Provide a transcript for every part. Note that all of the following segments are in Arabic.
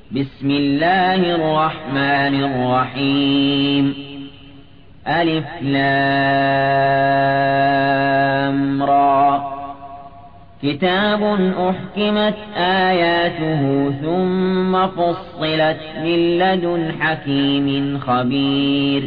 بسم الله الرحمن الرحيم ألف لام را كتاب أحكمت آياته ثم فصلت من لدن حكيم خبير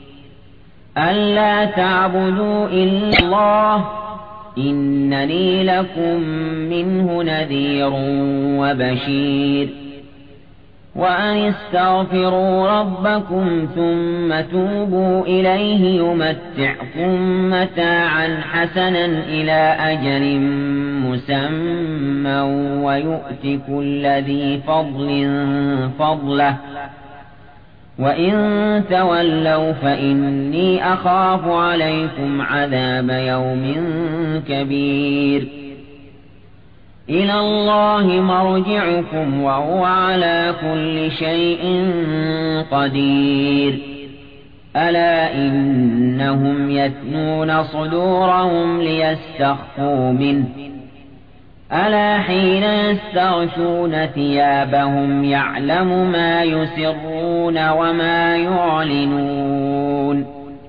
ألا تعبدوا إلا الله إنني لكم منه نذير وبشير وأن استغفروا ربكم ثم توبوا إليه يمتعكم متاعا حسنا إلى أجل مسمى ويؤت كل ذي فضل فضله وإن تولوا فإني أخاف عليكم عذاب يوم كبير إلى الله مرجعكم وهو على كل شيء قدير ألا إنهم يثنون صدورهم ليستخفوا منه ألا حين يستغشون ثيابهم يعلم ما يسرون وما يعلنون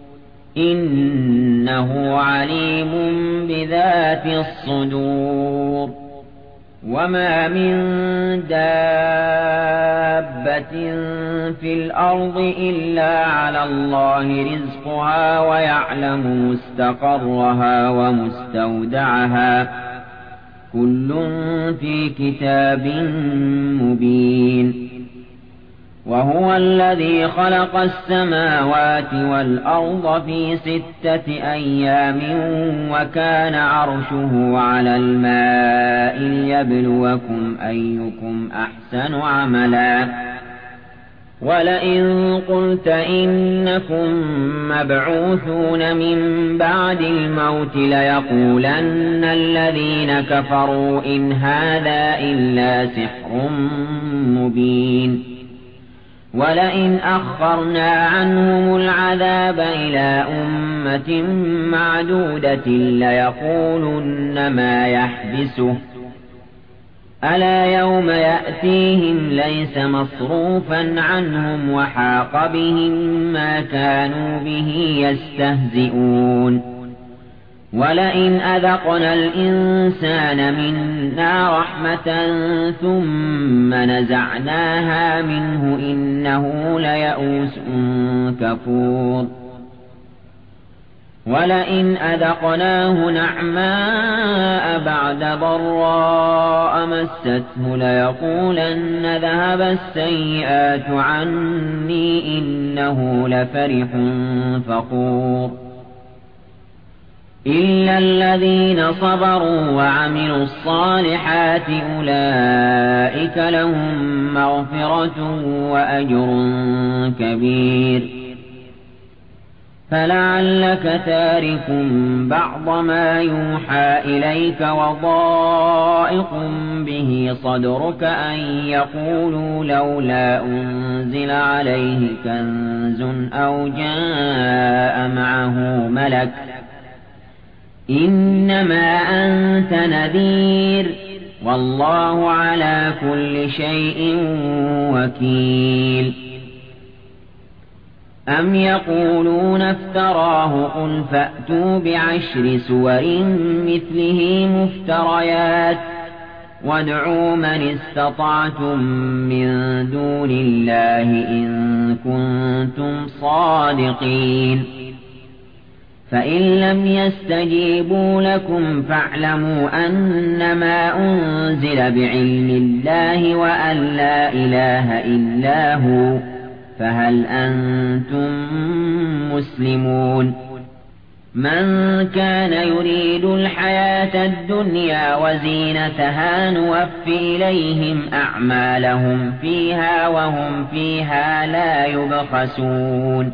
إنه عليم بذات الصدور وما من دابة في الأرض إلا على الله رزقها ويعلم مستقرها ومستودعها كل في كتاب مبين وهو الذي خلق السماوات والأرض في 6 أيام وكان عرشه على الماء ليبلوكم أيكم أحسن عملا ولئن قلت إنكم مبعوثون من بعد الموت ليقولن الذين كفروا إن هذا إلا سحر مبين ولئن أخرنا عنهم العذاب إلى أمة معدودة ليقولن ما يحبسه ألا يوم يأتيهم ليس مصروفا عنهم وحاق بهم ما كانوا به يستهزئون ولئن أذقنا الإنسان منا رحمة ثم نزعناها منه إنه ليئوس كفور ولئن أذقناه نعماء بعد ضراء مسته ليقولن ذهب السيئات عني إنه لفرح فخور إلا الذين صبروا وعملوا الصالحات أولئك لهم مغفرة وأجر كبير فلعلك تارك بعض ما يوحى إليك وضائق به صدرك أن يقولوا لولا أنزل عليه كنز أو جاء معه ملك إنما أنت نذير والله على كل شيء وكيل أم يقولون افتراه قل فأتوا ب10 سور مثله مفتريات وادعوا من استطعتم من دون الله إن كنتم صادقين فإن لم يستجيبوا لكم فاعلموا أنما أنزل بعلم الله وأن لا إله إلا هو فهل أنتم مسلمون من كان يريد الحياة الدنيا وزينتها نوفي إليهم أعمالهم فيها وهم فيها لا يبخسون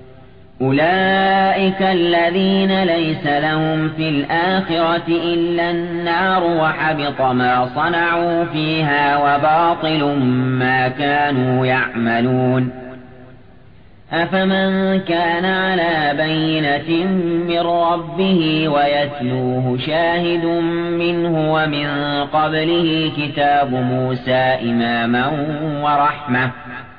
أولئك الذين ليس لهم في الآخرة إلا النار وحبط ما صنعوا فيها وباطل ما كانوا يعملون أفمن كان على بينة من ربه ويتلوه شاهد منه ومن قبله كتاب موسى إماما ورحمة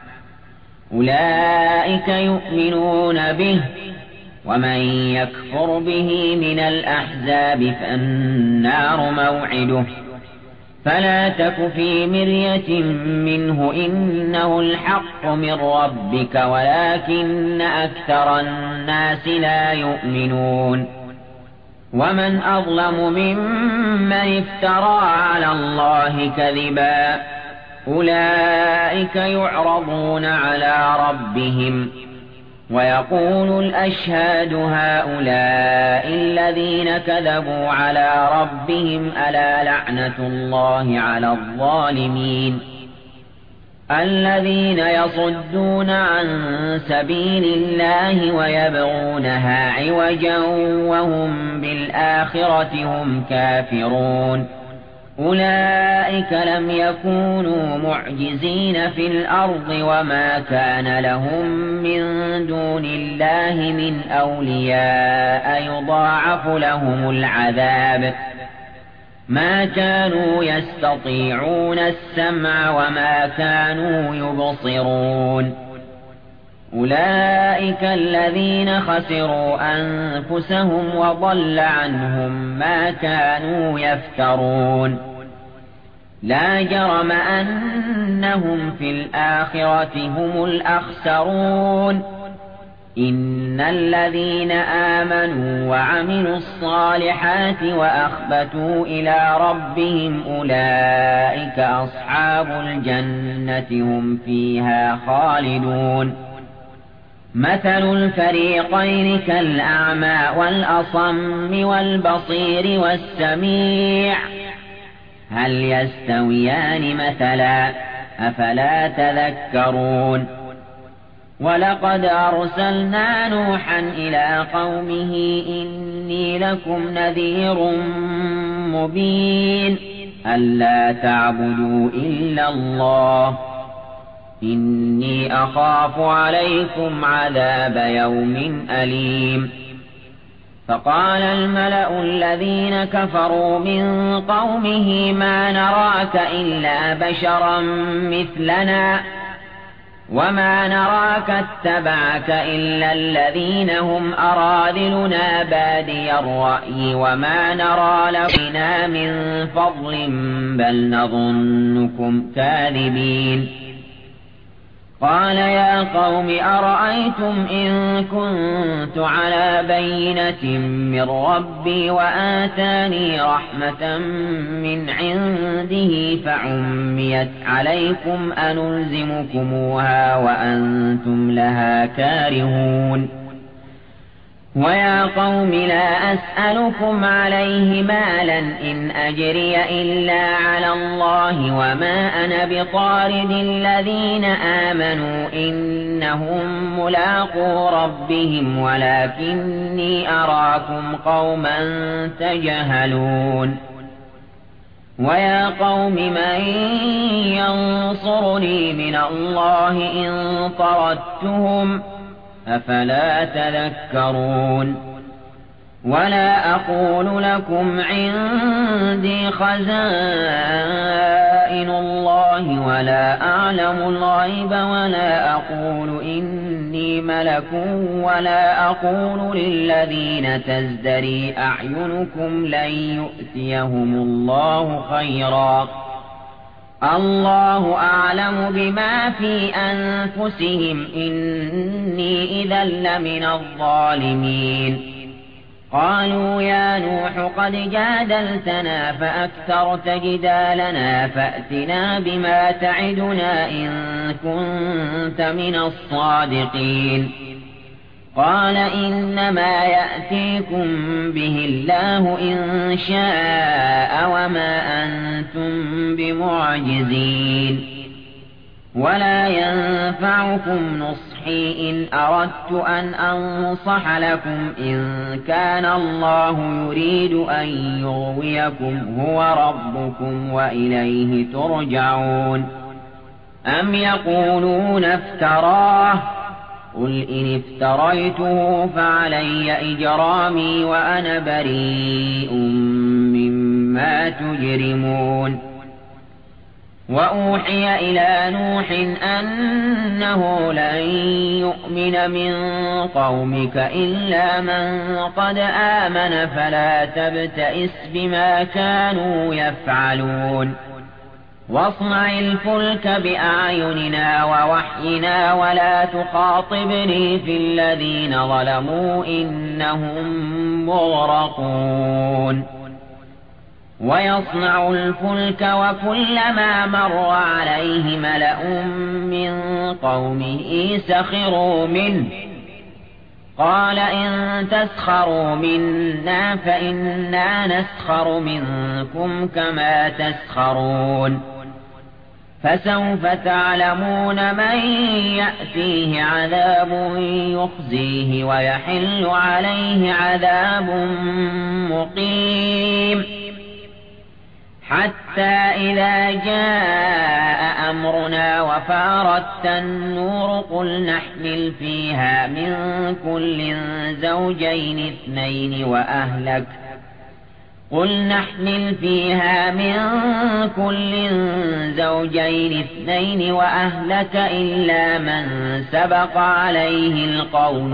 أولئك يؤمنون به ومن يكفر به من الأحزاب فالنار موعده فلا تك في مرية منه إنه الحق من ربك ولكن أكثر الناس لا يؤمنون ومن أظلم ممن افترى على الله كذبا أولئك يعرضون على ربهم ويقول الأشهاد هؤلاء الذين كذبوا على ربهم ألا لعنة الله على الظالمين الذين يصدون عن سبيل الله ويبغونها عوجا وهم بالآخرة هم كافرون أولئك لم يكونوا معجزين في الأرض وما كان لهم من دون الله من أولياء يضاعف لهم العذاب ما كانوا يستطيعون السمع وما كانوا يبصرون أولئك الذين خسروا أنفسهم وضل عنهم ما كانوا يفترون لا جرم أنهم في الآخرة هم الأخسرون إن الذين آمنوا وعملوا الصالحات وأخبتوا إلى ربهم أولئك أصحاب الجنة هم فيها خالدون مثل الفريقين كالأعمى والأصم والبصير والسميع هل يستويان مثلا أفلا تذكرون ولقد أرسلنا نوحا إلى قومه إني لكم نذير مبين ألا تعبدوا إلا الله إني أخاف عليكم عذاب يوم أليم فقال الملأ الذين كفروا من قومه ما نراك إلا بشرا مثلنا وما نراك اتبعك إلا الذين هم أراذلنا بادي الرأي وما نرى لنا من فضل بل نظنكم كاذبين قال يا قوم أرأيتم إن كنت على بينة من ربي وآتاني رحمة من عنده فعميت عليكم أنلزمكموها وأنتم لها كارهون ويا قوم لا أسألكم عليه مالا إن أجري إلا على الله وما أنا بطارد الذين آمنوا إنهم ملاقو ربهم ولكني أراكم قوما تجهلون ويا قوم من ينصرني من الله إن طردتهم أفلا تذكرون ولا أقول لكم عندي خزائن الله ولا أعلم الغيب ولا أقول إني ملك ولا أقول للذين تزدري أعينكم لن يؤتيهم الله خيرا الله أعلم بما في أنفسهم إني إذا لمن الظالمين قالوا يا نوح قد جادلتنا فأكثرت جدالنا فأتنا بما تعدنا إن كنت من الصادقين قال إنما يأتيكم به الله إن شاء وما أنتم بمعجزين ولا ينفعكم نصحي إن أردت أن أنصح لكم إن كان الله يريد أن يغويكم هو ربكم وإليه ترجعون أم يقولون افتراه قل إن افتريته فعلي إجرامي وأنا بريء مما تجرمون وأوحي إلى نوح أنه لن يؤمن من قومك إلا من قد آمن فلا تبتئس بما كانوا يفعلون واصنع الفلك بأعيننا ووحينا ولا تخاطبني في الذين ظلموا إنهم مغرقون ويصنع الفلك وكلما مر عليه ملأ من قومه سخروا منه قال إن تسخروا منا فإنا نسخر منكم كما تسخرون فسوف تعلمون من يأتيه عذاب يخزيه ويحل عليه عذاب مقيم حتى إذا جاء أمرنا وفارت النور قل نحمل فيها من كل زوجين اثنين وأهلك إلا من سبق عليه القول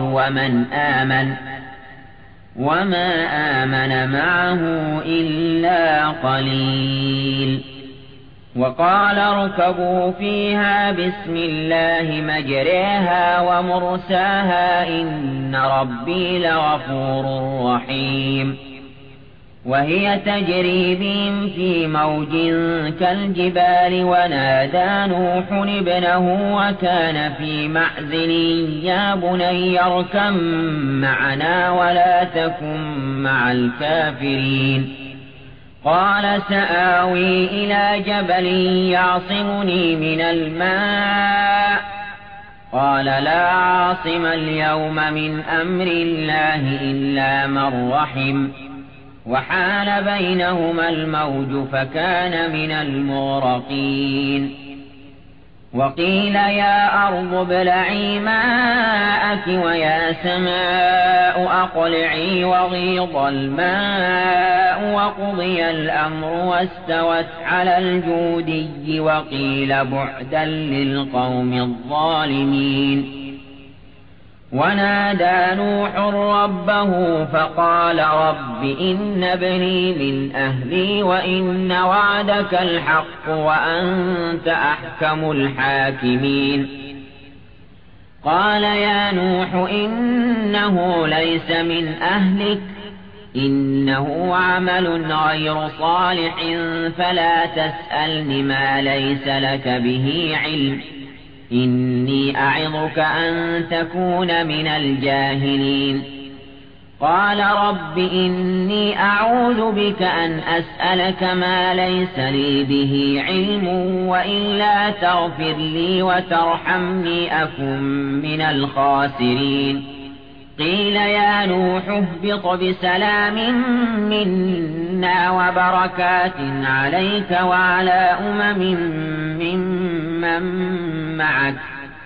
وما آمن معه إلا قليل وقال اركبوا فيها بسم الله مجريها ومرساها إن ربي لغفور رحيم وهي تجري بهم في موج كالجبال ونادى نوح ابنه وكان في معزل يا بني اركب معنا ولا تكن مع الكافرين قال سآوي إلى جبل يعصمني من الماء قال لا عاصم اليوم من أمر الله إلا من رحم وحال بينهما الموج فكان من المغرقين وقيل يا أرض ابلعي ماءك ويا سماء أقلعي وغيض الماء وقضي الأمر واستوت على الجودي وقيل بعدا للقوم الظالمين ونادى نوح ربه فقال رب إن ابني من أهلي وإن وعدك الحق وأنت أحكم الحاكمين قال يا نوح إنه ليس من أهلك إنه عمل غير صالح فلا تسألني ما ليس لك به علم إني أعظك أن تكون من الجاهلين قال رب إني أعوذ بك أن أسألك ما ليس لي به علم وإلا تغفر لي وترحمني أكن من الخاسرين قيل يا نوح اهبط بسلام منا وبركات عليك وعلى ممن معك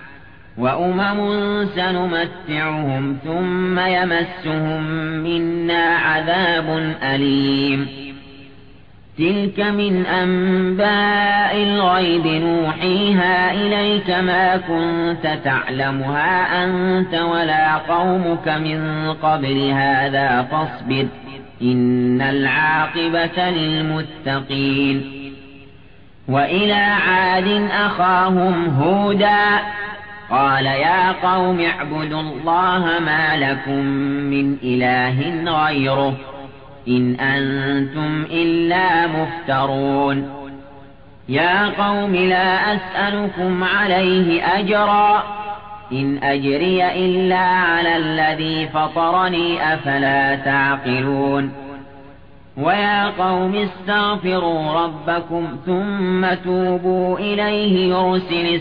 وأمم سنمتعهم ثم يمسهم منا عذاب أليم تلك من أنباء الغيب نوحيها إليك ما كنت تعلمها أنت ولا قومك من قبل هذا فاصبر إن العاقبة للمتقين وإلى عاد أخاهم هودا قال يا قوم اعبدوا الله ما لكم من إله غيره إن أنتم إلا مفترون يا قوم لا أسألكم عليه أجرا إن أجري إلا على الذي فطرني أفلا تعقلون ويا قوم استغفروا ربكم ثم توبوا إليه يرسل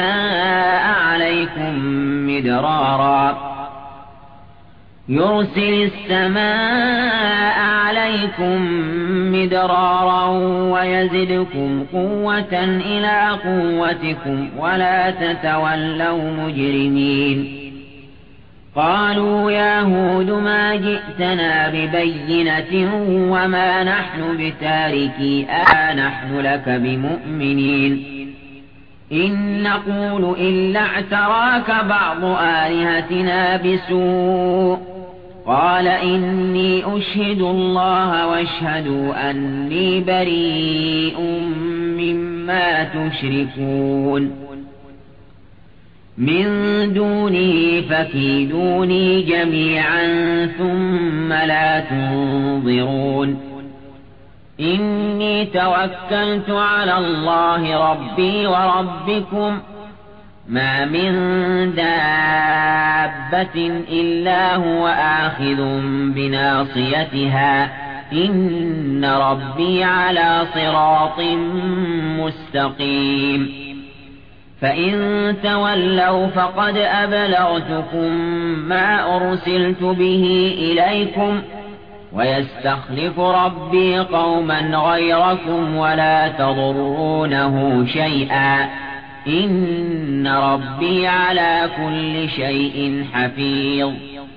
السماء عليكم مدرارا ويزدكم قوة إلى قوتكم ولا تتولوا مجرمين قالوا يا هود ما جئتنا ببينة وما نحن بتاركي نحن لك بمؤمنين إن نقول إلا اعتراك بعض آلهتنا بسوء قال إني أشهد الله واشهدوا أني بريء مما تشركون من دونه فكيدوني جميعا ثم لا تنظرون إني توكلت على الله ربي وربكم ما من دابة إلا هو آخذ بناصيتها إن ربي على صراط مستقيم فإن تولوا فقد أبلغتكم ما أرسلت به إليكم ويستخلف ربي قوما غيركم ولا تضرونه شيئا إن ربي على كل شيء حفيظ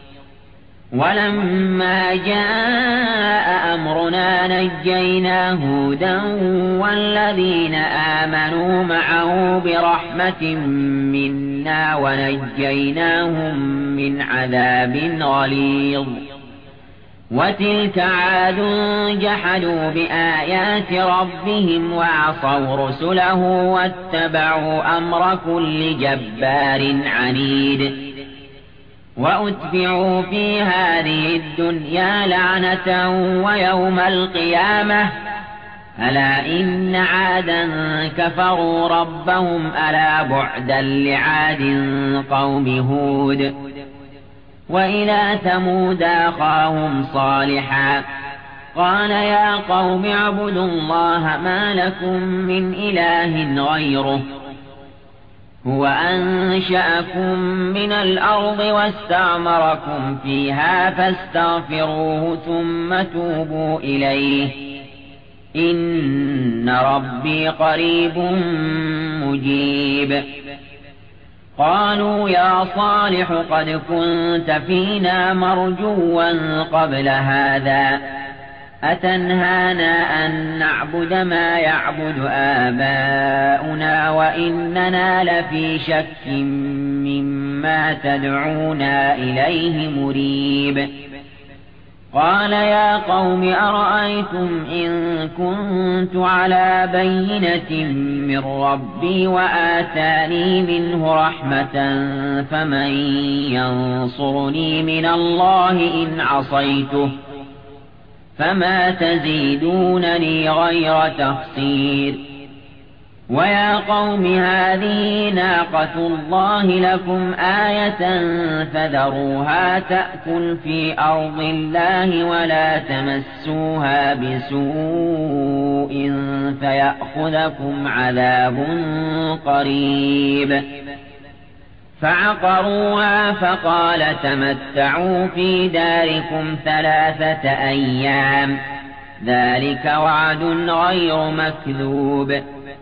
ولما جاء أمرنا نجينا هودا والذين آمنوا معه برحمة منا ونجيناهم من عذاب غليظ وتلك عاد جحدوا بآيات ربهم وعصوا رسله واتبعوا أمر كل جبار عنيد وأتبعوا في هذه الدنيا لعنة ويوم القيامة ألا إن عادا كفروا ربهم ألا بعدا لعاد قوم هود وإلى ثمود أخاهم صالحا قال يا قوم اعبدوا الله ما لكم من إله غيره هو أنشأكم من الأرض واستعمركم فيها فاستغفروه ثم توبوا إليه إن ربي قريب مجيب قالوا يا صالح قد كنت فينا مرجوا قبل هذا أتنهانا أن نعبد ما يعبد آباؤنا وإننا لفي شك مما تدعونا إليه مريب قال يا قوم أرأيتم إن كنت على بينة من ربي وآتاني منه رحمة فمن ينصرني من الله إن عصيته فما تزيدونني غير تخسير ويا قوم هذه ناقة الله لكم آية فذروها تأكل في أرض الله ولا تمسوها بسوء فيأخذكم عذاب قريب فعقروها فقال تمتعوا في داركم 3 أيام ذلك وعد غير مكذوب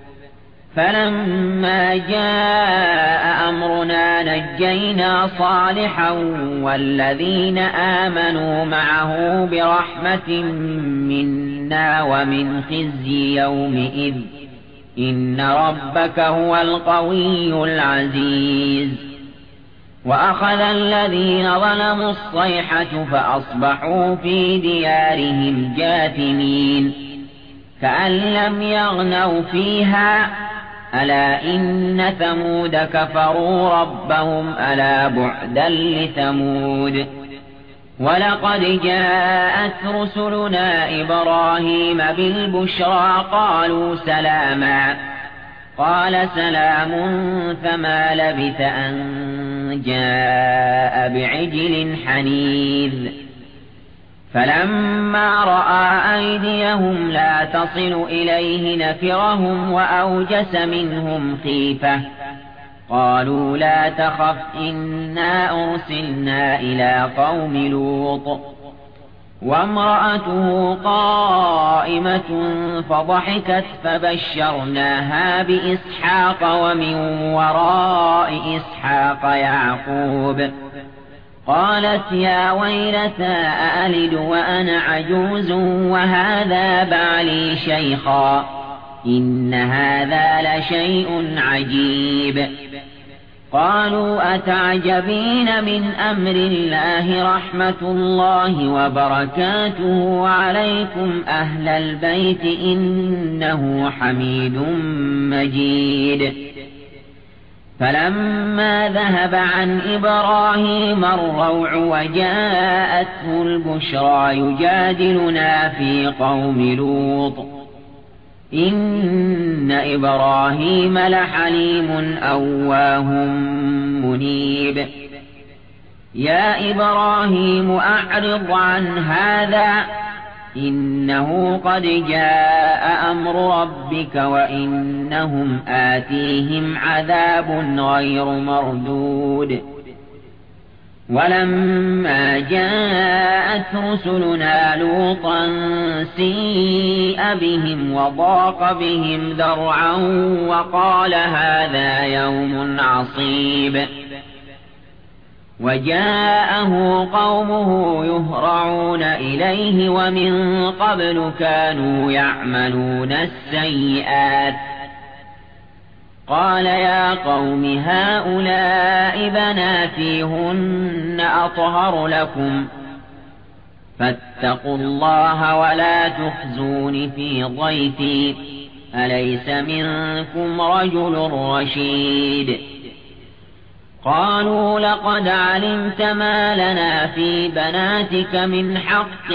فلما جاء أمرنا نجينا صالحا والذين آمنوا معه برحمة منا ومن خزي يومئذ إن ربك هو القوي العزيز وأخذ الذين ظلموا الصيحة فأصبحوا في ديارهم جاثمين كأن لم يغنوا فيها ألا إن ثمود كفروا ربهم ألا بعدا لثمود ولقد جاءت رسلنا إبراهيم بالبشرى قالوا سلاما قال سلام فما لبث أن جاء بعجل حنيذ فلما رأى أيديهم لا تصل إليه نكرهم وأوجس منهم خيفة قالوا لا تخف إنا أرسلنا إلى قوم لوط وامرأته قائمة فضحكت فبشرناها بإسحاق ومن وراء إسحاق يعقوب قالت يا ويلتى أألد وأنا عجوز وهذا بعلي شيخا إن هذا لشيء عجيب. قالوا أتعجبين من أمر الله رحمة الله وبركاته عليكم أهل البيت إنه حميد مجيد. فلما ذهب عن إبراهيم الروع وجاءته البشرى يجادلنا في قوم لوط إن إبراهيم لحليم أواه منيب. يا إبراهيم أعرض عن هذا إنه قد جاء أمر ربك وإنهم آتيهم عذاب غير مردود. ولما جاءت رسلنا لوطا سيء بهم وضاق بهم ذرعا وقال هذا يوم عصيب. وجاءه قومه يهرعون إليه ومن قبل كانوا يعملون السيئات. قال يا قوم هؤلاء بناتي هن أطهر لكم فاتقوا الله ولا تخزون في ضيفي أليس منكم رجل رشيد. قالوا لقد علمت ما لنا في بناتك من حق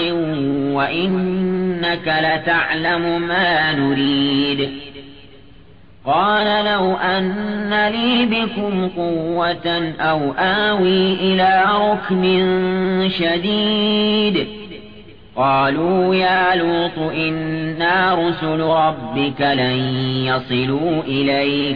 وإنك لتعلم ما نريد. قال لو أن لي بكم قوة أو آوي إلى ركن شديد. قالوا يا لوط إنا رسل ربك لن يصلوا إليك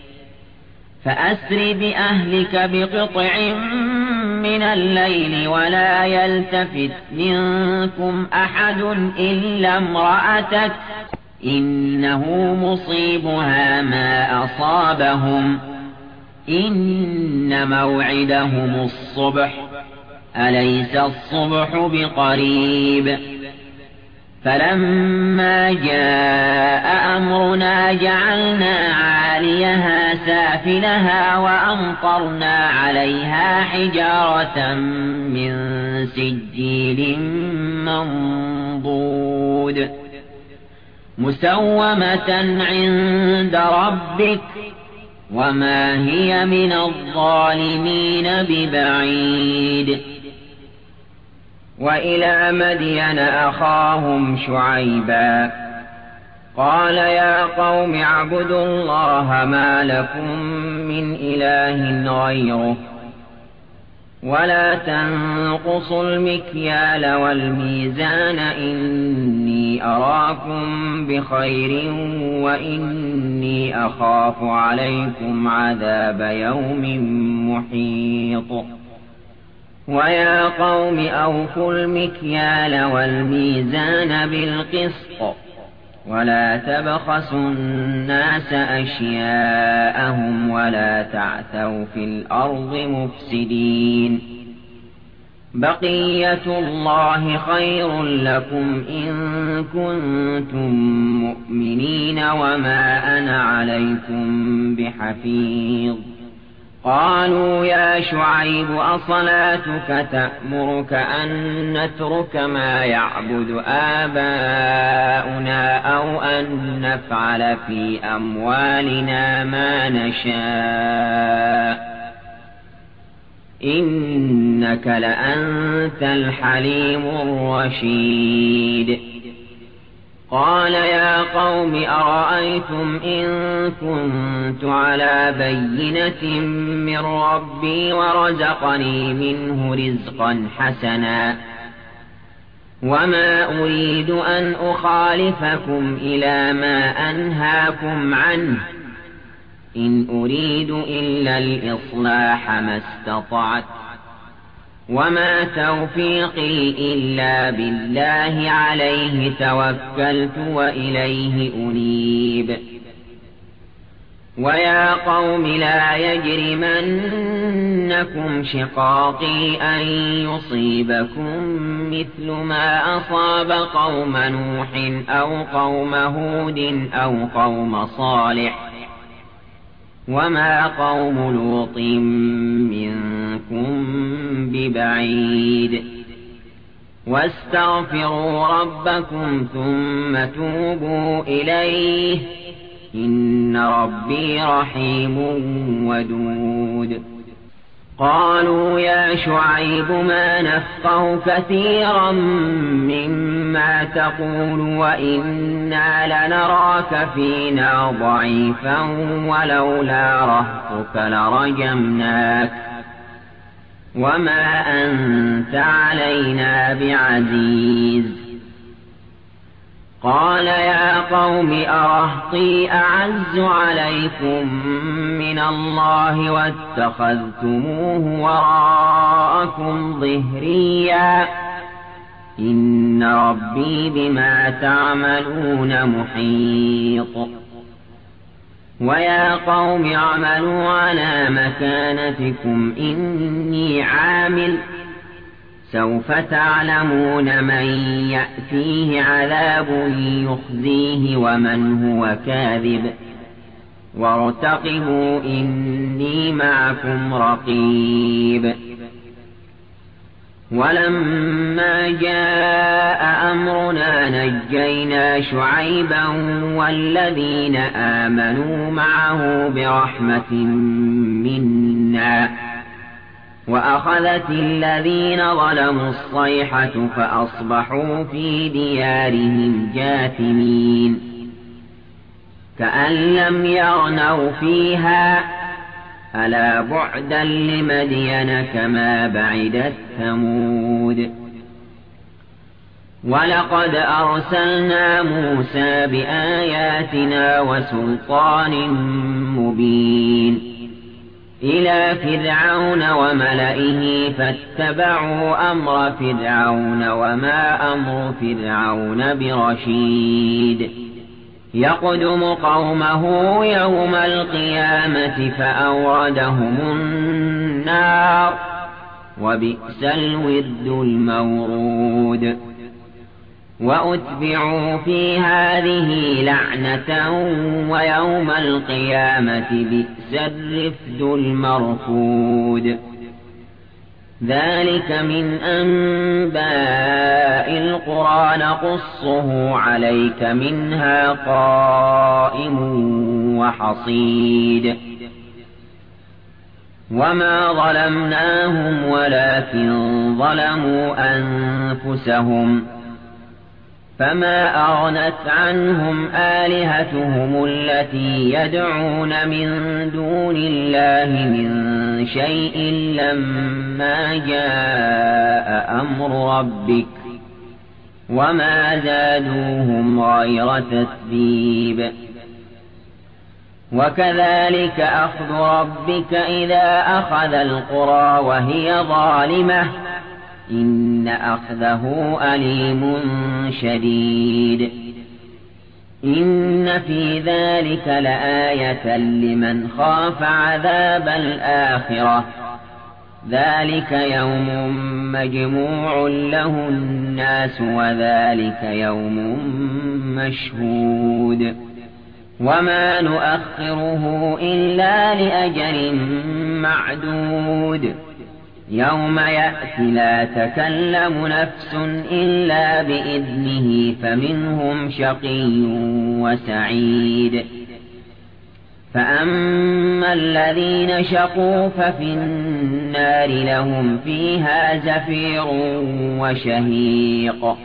فأسر بأهلك بقطع من الليل ولا يلتفت منكم أحد إلا امرأتك إنه مصيبها ما أصابهم إن موعدهم الصبح أليس الصبح بقريب. فلما جاء أمرنا جعلنا عاليها سافلها وأمطرنا عليها حجارة من سجيل منضود مسومة عند ربك وما هي من الظالمين ببعيد. وإلى مدين أخاهم شعيبا قال يا قوم اعبدوا الله ما لكم من إله غيره ولا تنقصوا المكيال والميزان إني أراكم بخير وإني أخاف عليكم عذاب يوم محيط. ويا قوم أوفوا المكيال والميزان بالقسط ولا تبخسوا الناس أشياءهم ولا تعثوا في الأرض مفسدين. بقية الله خير لكم إن كنتم مؤمنين وما أنا عليكم بحفيظ. قالوا يا شعيب أصلاتك تأمرك أن نترك ما يعبد آباؤنا أو أن نفعل في أموالنا ما نشاء إنك لأنت الحليم الرشيد. قال يا قوم أرأيتم إن كنت على بينة من ربي ورزقني منه رزقا حسنا وما أريد أن أخالفكم إلى ما أنهاكم عنه إن أريد إلا الإصلاح ما استطعت وما توفيقي إلا بالله عليه توكلت وإليه أنيب. ويا قوم لا يجرمنكم شقاقي أن يصيبكم مثل ما أصاب قوم نوح أو قوم هود أو قوم صالح وما قوم لوط منكم ببعيد واستغفروا ربكم ثم توبوا إليه إن ربي رحيم ودود قالوا يا شعيب ما نفقه كثيرا مما تقول وإنا لنراك فينا ضعيفا ولولا رهطك لرجمناك وما أنت علينا بعزيز قال يا قوم أرهطي أعز عليكم من الله واتخذتموه وراءكم ظهريا إن ربي بما تعملون محيط ويا قوم اعملوا على مكانتكم إني عامل سوف تعلمون من يأتيه عذاب يخزيه ومن هو كاذب وارتقبوا إني معكم رقيب ولما جاء أمرنا نجينا شعيبا والذين آمنوا معه برحمة منا وأخذت الذين ظلموا الصيحة فأصبحوا في ديارهم جاثمين كأن لم يغنوا فيها ألا بعدا لمدين كما بعدت ثمود ولقد أرسلنا موسى بآياتنا وسلطان مبين إلى فرعون وملئه فاتبعوا أمر فرعون وما أمر فرعون برشيد يقدم قومه يوم القيامة فأوردهم النار وبئس الورد المورود وأتبعوا في هذه لعنة ويوم القيامة بئس الرفد المرفود ذلك من أنباء القرى نقصه عليك منها قائم وحصيد وما ظلمناهم ولكن ظلموا أنفسهم فما أغنت عنهم آلهتهم التي يدعون من دون الله من شيء لما جاء أمر ربك وما زادوهم غير تتبيب وكذلك أخذ ربك إذا أخذ القرى وهي ظالمة إن أخذه أليم شديد إن في ذلك لآية لمن خاف عذاب الآخرة ذلك يوم مجموع له الناس وذلك يوم مشهود وما نؤخره إلا لأجل معدود يوم يأتي لا تكلم نفس إلا بإذنه فمنهم شقي وسعيد فأما الذين شقوا ففي النار لهم فيها زفير وشهيق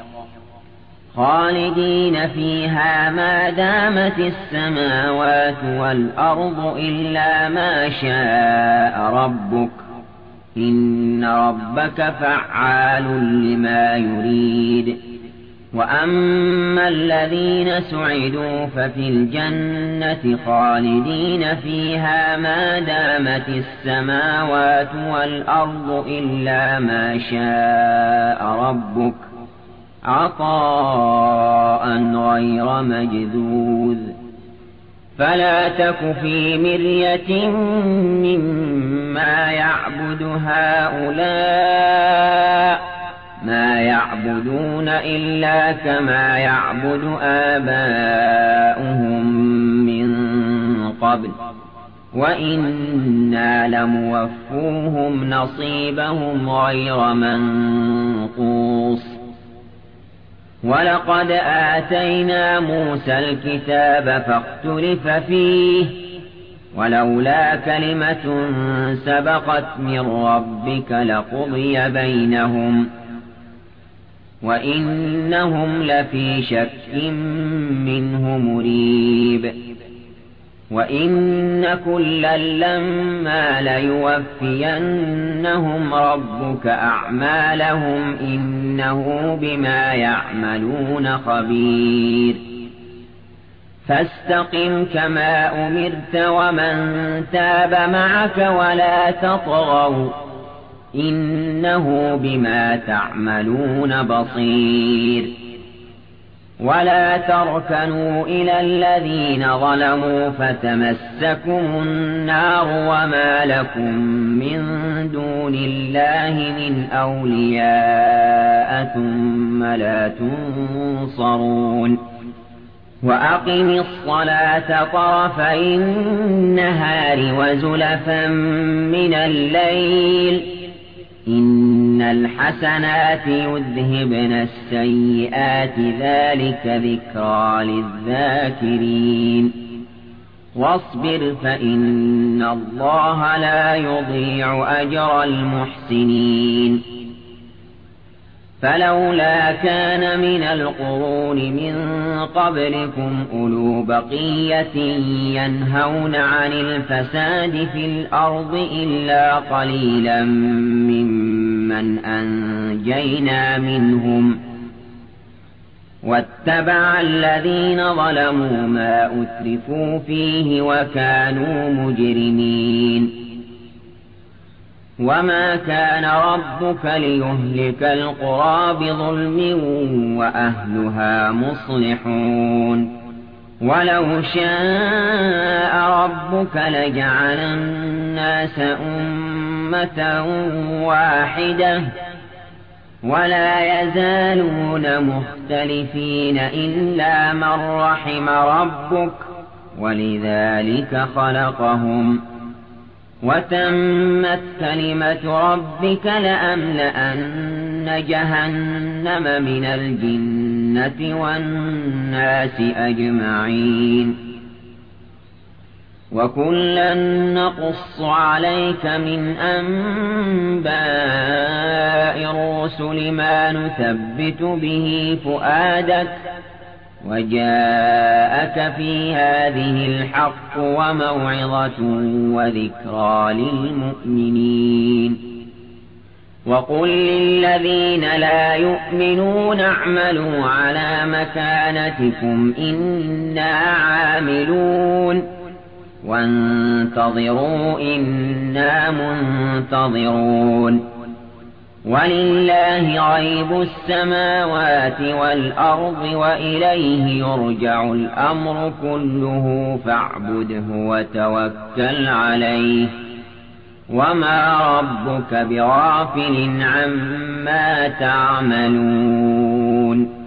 خالدين فيها ما دامت السماوات والأرض إلا ما شاء ربك إن ربك فعال لما يريد وأما الذين سعدوا ففي الجنة خالدين فيها ما دامت السماوات والأرض إلا ما شاء ربك عطاء غير مجذوذ فلا تك في مرية مما يعبد هؤلاء ما يعبدون إلا كما يعبد آباؤهم من قبل وإنا لموفوهم نصيبهم غير منقوص ولقد آتينا موسى الكتاب فاختلف فيه ولولا كلمة سبقت من ربك لقضي بينهم وإنهم لفي شك منه مريب وإن كلا لما ليوفينهم ربك أعمالهم إنه بما يعملون خبير فاستقم كما أمرت ومن تاب معك ولا تطغوا إنه بما تعملون بصير ولا تركنوا إلى الذين ظلموا فتمسكم النار وما لكم من دون الله من أولياء ثم لا تنصرون وأقم الصلاة طرفي النهار وزلفا من الليل إن الحسنات يذهبن السيئات ذلك ذكرى للذاكرين واصبر فإن الله لا يضيع أجر المحسنين فلولا كان من القرون من قبلكم أولو بقية ينهون عن الفساد في الأرض إلا قليلا ممن أنجينا منهم واتبع الذين ظلموا ما أترفوا فيه وكانوا مجرمين وما كان ربك ليهلك القرى بظلم وأهلها مصلحون ولو شاء ربك لجعل الناس أمة واحدة ولا يزالون مختلفين إلا من رحم ربك ولذلك خلقهم وتمت كلمة ربك لأملأن جهنم من الجنة والناس أجمعين وكلا نقص عليك من أنباء الرسل ما نثبت به فؤادك وجاءك في هذه الحق وموعظة وذكرى للمؤمنين وقل للذين لا يؤمنون اعملوا على مكانتكم إنا عاملون وانتظروا إنا منتظرون ولله غيب السماوات والأرض وإليه يرجع الأمر كله فاعبده وتوكل عليه وما ربك بغافل عما تعملون